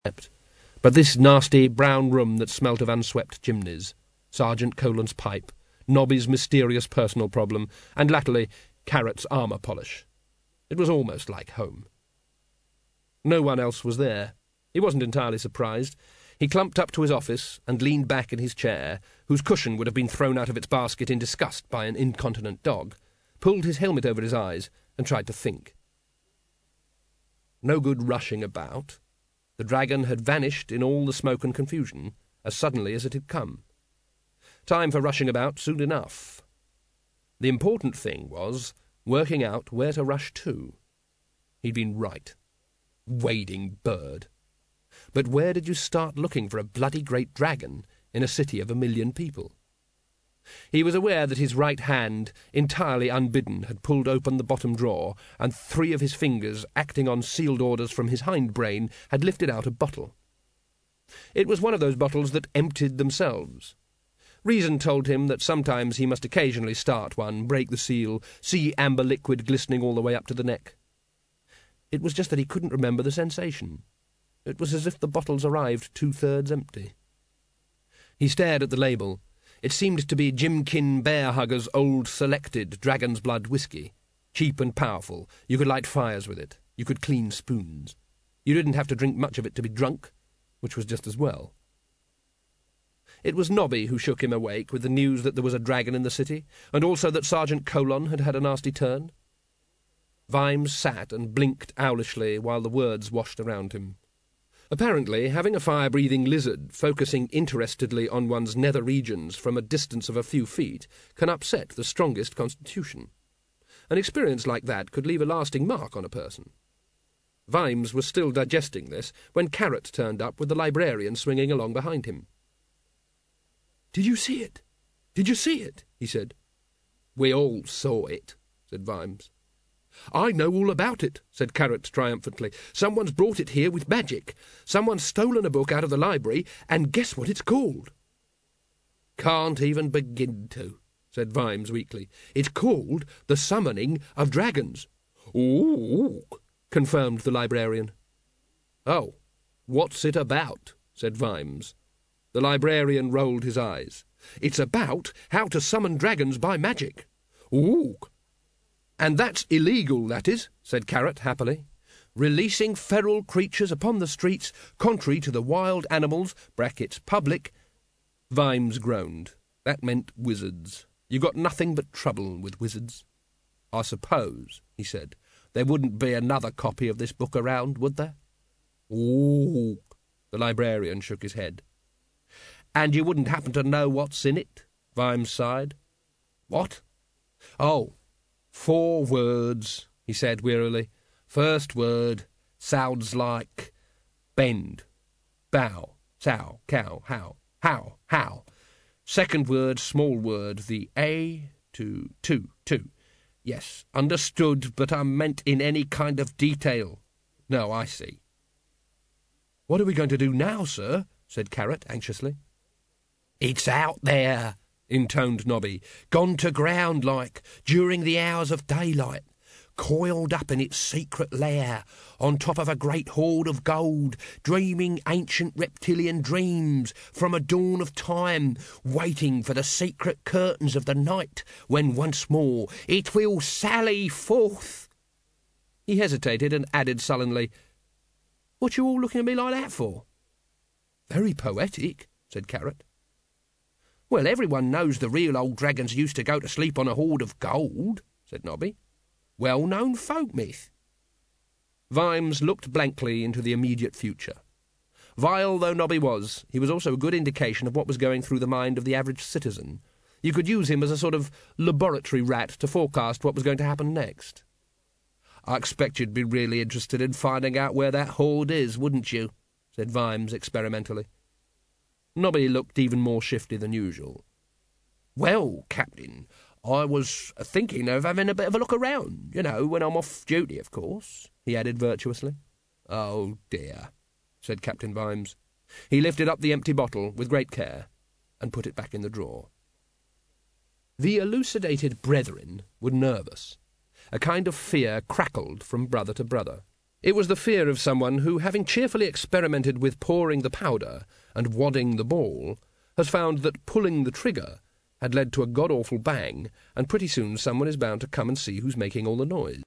But this nasty brown room that smelt of unswept chimneys, Sergeant Colan's pipe, Nobby's mysterious personal problem, and latterly Carrot's armour polish. It was almost like home. No one else was there. He wasn't entirely surprised. He clumped up to his office and leaned back in his chair, whose cushion would have been thrown out of its basket in disgust by an incontinent dog, pulled his helmet over his eyes, and tried to think. No good rushing about. The dragon had vanished in all the smoke and confusion, as suddenly as it had come. Time for rushing about soon enough. The important thing was working out where to rush to. He'd been right. Wading bird. But where did you start looking for a bloody great dragon in a city of 1 million people? He was aware that his right hand, entirely unbidden, had pulled open the bottom drawer, and 3 of his fingers, acting on sealed orders from his hindbrain, had lifted out a bottle. It was one of those bottles that emptied themselves. Reason told him that sometimes he must occasionally start one, break the seal, see amber liquid glistening all the way up to the neck. It was just that he couldn't remember the sensation. It was as if the bottles arrived 2/3 empty. He stared at the label. It seemed to be Jimkin Bearhugger's Old Selected Dragon's Blood Whisky. Cheap and powerful. You could light fires with it. You could clean spoons. You didn't have to drink much of it to be drunk, which was just as well. It was Nobby who shook him awake with the news that there was a dragon in the city, and also that Sergeant Colon had had a nasty turn. Vimes sat and blinked owlishly while the words washed around him. Apparently, having a fire-breathing lizard focusing interestedly on one's nether regions from a distance of a few feet can upset the strongest constitution. An experience like that could leave a lasting mark on a person. Vimes was still digesting this when Carrot turned up with the librarian swinging along behind him. "Did you see it? Did you see it?" he said. "We all saw it," said Vimes. "I know all about it," said Carrot triumphantly. "Someone's brought it here with magic. Someone's stolen a book out of the library, and guess what it's called?" "Can't even begin to," said Vimes weakly. "It's called The Summoning of Dragons." "Ooh," confirmed the librarian. "Oh, what's it about?" said Vimes. The librarian rolled his eyes. "It's about how to summon dragons by magic." "Ooh." "And that's illegal, that is," said Carrot happily. "Releasing feral creatures upon the streets, contrary to the wild animals, (public). Vimes groaned. That meant wizards. You got nothing but trouble with wizards. "I suppose," he said, "there wouldn't be another copy of this book around, would there?" "Ooh." The librarian shook his head. "And you wouldn't happen to know what's in it?" Vimes sighed. "What?" "Oh, 4 words," he said wearily. "First word sounds like bend, bow, sow, cow, how. Second word, small word, the A to two. Yes, understood, but I meant in any kind of detail. No, I see." "What are we going to do now, sir?" said Carrot anxiously. "It's out there," intoned Nobby, "gone to ground like, during the hours of daylight, coiled up in its secret lair, on top of a great hoard of gold, dreaming ancient reptilian dreams from a dawn of time, waiting for the secret curtains of the night, when once more it will sally forth." He hesitated and added sullenly, "What you all looking at me like that for?" "Very poetic," said Carrot. "Well, everyone knows the real old dragons used to go to sleep on a hoard of gold," said Nobby. "Well-known folk myth." Vimes looked blankly into the immediate future. Vile though Nobby was, he was also a good indication of what was going through the mind of the average citizen. You could use him as a sort of laboratory rat to forecast what was going to happen next. "I expect you'd be really interested in finding out where that hoard is, wouldn't you?" said Vimes experimentally. Nobby looked even more shifty than usual. "Well, Captain, I was thinking of having a bit of a look around, when I'm off duty, of course," he added virtuously. "Oh, dear," said Captain Vimes. He lifted up the empty bottle with great care and put it back in the drawer. The elucidated brethren were nervous. A kind of fear crackled from brother to brother. It was the fear of someone who, having cheerfully experimented with pouring the powder and wadding the ball, has found that pulling the trigger had led to a god-awful bang, and pretty soon someone is bound to come and see who's making all the noise.